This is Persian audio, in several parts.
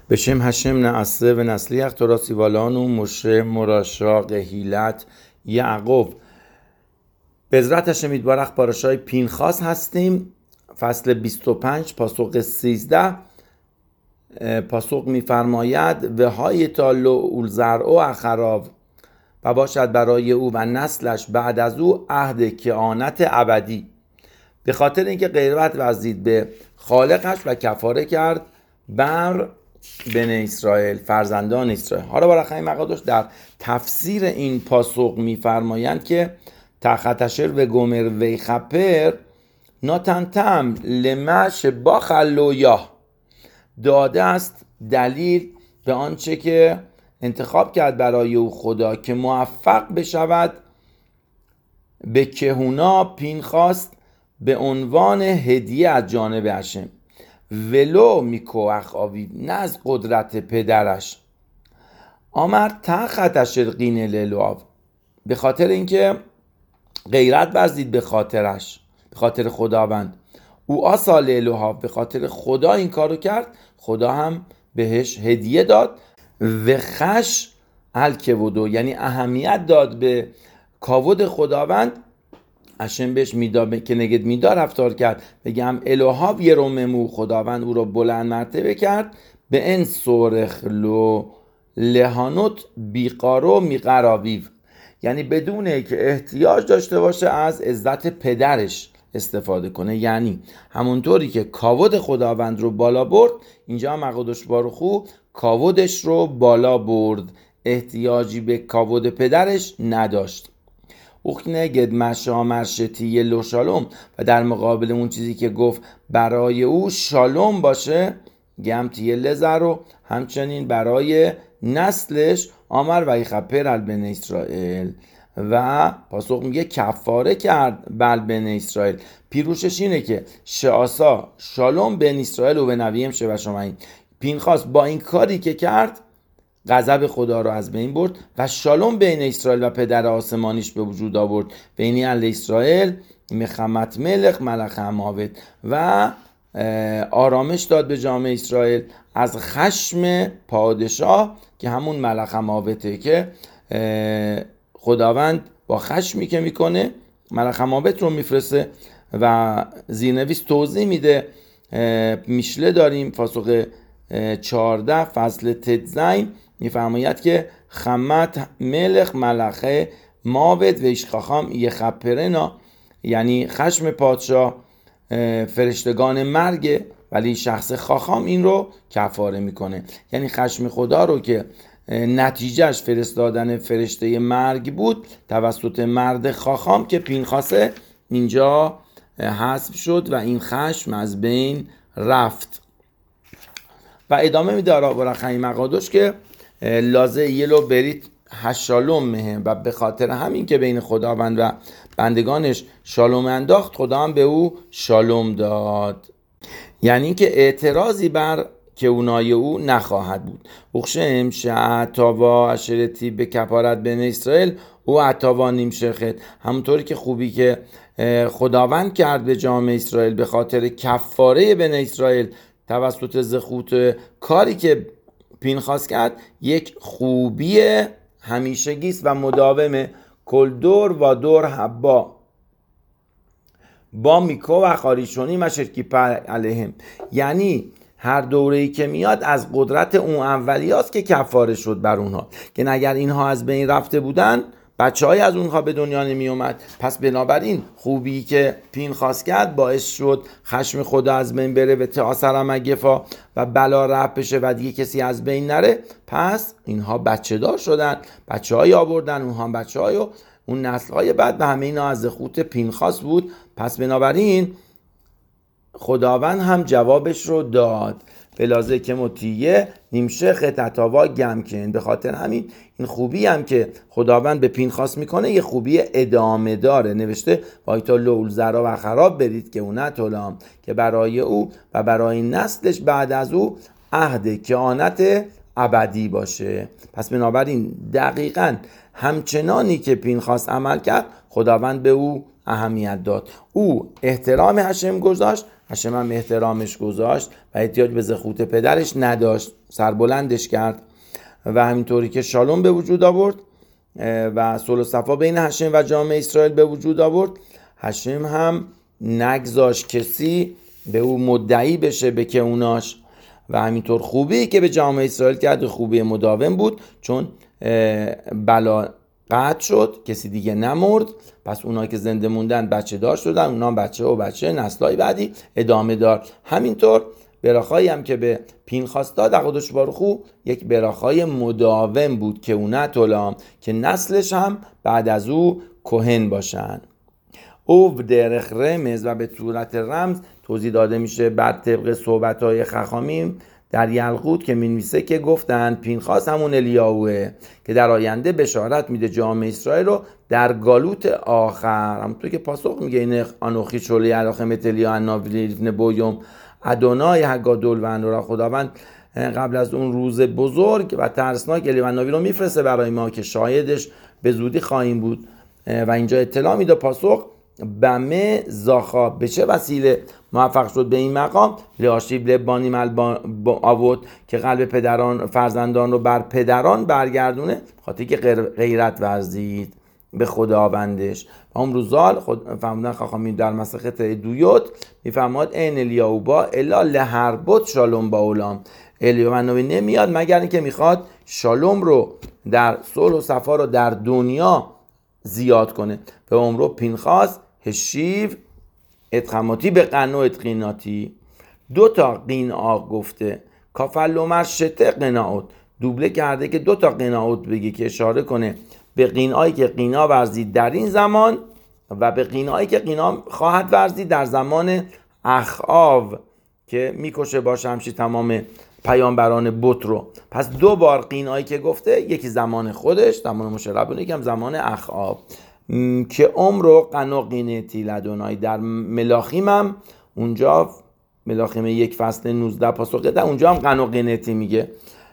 בשם هشم نعسه و نسلیخ تراسی والانو مشه مراشا قهیلت یعقوب. به عزرت هشم یتبارک پاراشای پینخاس هستیم، فصل 25 پاسخ 13. پاسخ میفرماید و های تالو اولزرع و اخراو و باشد برای او و نسلش بعد از او عهد کهانت ابدی، به خاطر اینکه غیرت ورزید به خالقش و کفاره کرد بر بنی اسرائیل، فرزندان اسرائیل. حالا برای مقادش در تفسیر این پاسخ میفرمایند که تختشر و گمر و خپر ناتنتم لمش با خلویا، داده است دلیل به آنچه که انتخاب کرد برای او خدا که موفق بشود به کهونا پینخاس به عنوان هدیه از جانب هشم، ولو میکوخ آویو، نه از قدرت پدرش. آمر تختشر قینه للواو، به خاطر اینکه غیرت ورزید به خاطرش، به خاطر خداوند. او آسال الوها، به خاطر خدا این کارو کرد، خدا هم بهش هدیه داد. و خش الکودو، یعنی اهمیت داد به کاود خداوند. هشم بهش میداد که نگد میدار رفتار کرد، بگم الوها یروممو، خداوند او رو بلند مرتبه کرد. به ان سورخلو لهانوت بیقارو میقراویو، یعنی بدونه که احتیاج داشته باشه از عزت پدرش استفاده کنه. یعنی همونطوری که کاود خداوند رو بالا برد، اینجا مقادش باروخو کاودش رو بالا برد، احتیاجی به کاود پدرش نداشت. اخنه گد مشا مرشتی لو شالوم، و در مقابل اون چیزی که گفت برای او شالوم باشه، گمتیه لزر رو همچنین برای نسلش آمر و یخپر البن اسرائیل، و پاسخ میگه کفاره کرد بل بن اسرائیل. پیروشش اینه که شعاسا شالوم بن اسرائیل و به نویم شو شماین، پینخاس با این کاری که کرد غضب خدا رو از بین برد و شالوم بین اسرائیل و پدر آسمانیش به وجود آورد، بینی ال اسرائیل مخمت ملخ ملخ اماوت، و آرامش داد به جامعه اسرائیل از خشم پادشاه که همون ملخ اماوته، که خداوند با خشمی که میکنه ملخ اماوت رو میفرسته. و زیرنویس توضیح میده، میشله داریم پاسخ 14 فصل تدزین، میفرماید که خمت ملخ ملخه ماوت و ایشخاخام یخپرنا، یعنی خشم پادشاه فرشتگان مرگ، ولی شخص خاخام این رو کفاره میکنه. یعنی خشم خدا رو که نتیجهش فرستادن فرشته مرگ بود توسط مرد خاخام که پینخاسه، اینجا حذف شد و این خشم از بین رفت. و ادامه میده برای مقادش که لازه یلو برید هشالوم مهم، و به خاطر همین که بین خداوند و بندگانش شالوم انداخت، خدا هم به او شالوم داد، یعنی اینکه اعتراضی بر کهونای او نخواهد بود. اخشم شعتاوا اشرتی به کپارت بن اسرائیل او عطاوا نیمشخت، همونطوری که خوبی که خداوند کرد به جامعه اسرائیل به خاطر کفاره بن اسرائیل توسط زخوت کاری که پینخاس کرد، یک خوبی همیشگیست و مداومه. کل دور و دور حبا با میکو و خاریشونی مشرکی پر علیهم، یعنی هر دوره‌ای که میاد از قدرت اون اولیاست که کفاره شد بر اونها، که اگر اینها از بین رفته بودن بچه‌های از اونها به دنیا نمی اومد. پس بنابراین خوبی که پینخاس کرد باعث شد خشم خدا از بین بره و تأثیر مگفا و بلا رفع بشه و دیگه کسی از بین نره. پس اینها بچه دار شدن، بچه‌های آوردن، اونها بچه‌های و اون نسل‌های بعد و همه اینا از خود پینخاس بود. پس بنابراین خداوند هم جوابش رو داد، بلازه که مطیعه نیمشه خطتاوا گمکن. به خاطر همین این خوبی هم که خداوند به پینخاس میکنه یه خوبی ادامه داره. نوشته وایتا لول زرا و خراب برید که اونه تولام، که برای او و برای نسلش بعد از او عهد کهانت ابدی باشه. پس بنابراین دقیقاً همچنانی که پینخاس عمل کرد، خداوند به او اهمیت داد. او احترام هشم گذاشت، هشم هم احترامش گذاشت و احتیاج به زخوت پدرش نداشت، سربلندش کرد و همینطوری که شالوم به وجود آورد و صلح و صفا بین هشم و جامعه اسرائیل به وجود آورد، هشم هم نگذاشت کسی به او مدعی بشه به کهوناش و همینطور خوبی که به جامعه اسرائیل کرد خوبی مداوم بود، چون بلا قطع شد، کسی دیگه نمرد، پس اونا که زنده موندن بچه دار شدن، اونا بچه و بچه نسلای بعدی ادامه دار. همینطور براخایی هم که به پینخاس داد قدوش باروخو یک براخای مداوم بود که اونت علام که نسلش هم بعد از او کهن باشن. او درخ رمز و به صورت رمز توضیح داده میشه بعد طبق صحبت‌های خخامیم در یلقوت که می‌نویسه که گفتن پینخاس همون الیاهوه که در آینده بشارت میده جامعه اسرائیل رو در گالوت آخر، همونطور که پاسخ میگه این آنوخی شولی علاخمت الیا النبی لیفن بویوم ادونای هگادول و انورا، خداوند قبل از اون روز بزرگ و ترسناک الیاهو النبی رو میفرسته برای ما که شاهدش به زودی خواهیم بود و اینجا اطلاع میده پاسخ بمه زاخا به چه وسیله موفق شد به این مقام لیاشیب لبانی آورد که قلب پدران فرزندان رو بر پدران برگردونه، خاطر که غیرت ورزید به خداوندش. و اون روزال خود فهموندن خاخامین در مسخت دویوت میفهماد این الیاهو با الا لهربت شالوم با اولام، الیاهو النبی نمیاد مگر اینکه میخواد شالوم رو در صلح و صفا رو در دنیا زیاد کنه. به عمرو پینخاس هشیو اتخماتی به قنو اتقیناتی، 2 قینعا گفته کافلومر شته قناعت، دوبله کرده که 2 قناعت بگی که اشاره کنه به قینعایی که قینعا ورزید در این زمان و به قینعایی که قینعا خواهد ورزید در زمان اخآو که میکشه باشه همچی تمام پیامبران بت رو. پس 2 بار قینعایی که گفته، یکی زمان خودش زمان موشه ربانی، یکم زمان اخآو که عمرو قنو قینتی لدونای. در ملاخیم هم اونجا ملاخیم 1 فصل 19 پاسخ ده اونجا هم قنو قینتی میگه،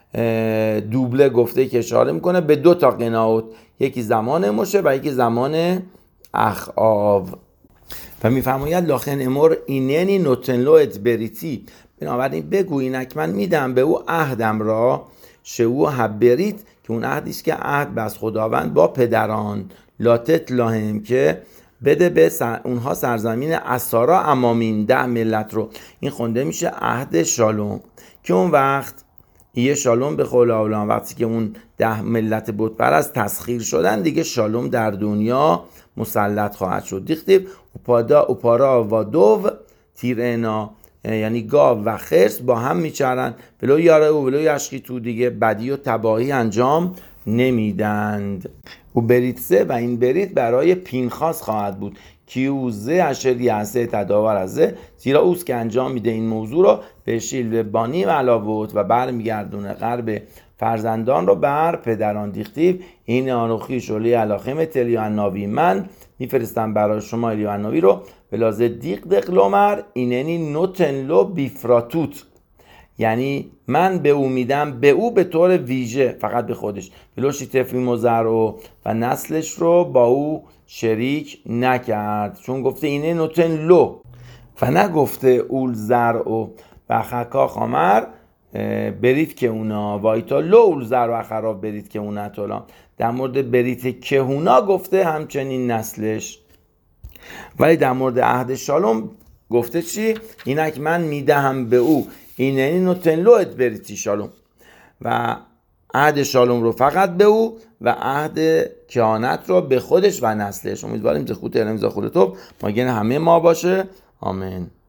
دوبله گفته که اشاره میکنه به 2 قناعت، یکی زمان موشه و یکی زمان اخآو. و میفرماید لاخن امور ایننی نوتنلو ات بریتی، بنابراین بگو اینک من میدم به او عهدم را شو حبریت که اون عهدیست که عهد بس خداوند با پدران لاتت لاهم که بده به اونها سرزمین اسارا امامین 10 ملت رو. این خونده میشه عهد شالوم که اون وقت یه شالوم به قول اولان وقتی که اون 10 ملت بت پرست تسخیر شدن دیگه شالوم در دنیا مسلط خواهد شد. دیختیب اوپارا و دو تیرنا، یعنی گاو و خرس با هم میچرن ولو یاره و ولو یشقی تو، دیگه بدی و تباهی انجام نمیدند. و بریتسه و این بریت برای پینخاس خواهد بود کیوزه اشر یعسه تداور ازه، زیرا اوست که انجام میده این موضوع رو به شیل بانی و علاوت و برمیگردونه قرب فرزندان رو بر پدران. دیختیو این آنوخی شولی علاخم الیاهو النبی، من میفرستم برای شما الیاهو النبی رو بلازه دیق دقلومر ایننی نوتنلو بیفراتوت، یعنی من به او میدم به او به طور ویژه فقط به خودش، بلوشی تفیم و زرعو و نسلش رو با او شریک نکرد، چون گفته اینه نوتن لو و نگفته اول زرعو و خکا خامر برید که اونا وایتا لو اول زرعو و خراب برید که اونا طولا. در مورد برید که اونا گفته همچنین نسلش، ولی در مورد عهد شالوم گفته چی؟ اینک من میدهم به او ایننی نوتن لو ات بریتی شالوم، و عهد شالوم رو فقط به او و عهد کهانت رو به خودش و نسلش. امیدواریم زخوت ارم زخورتوب ماگن همه ما باشه. آمین.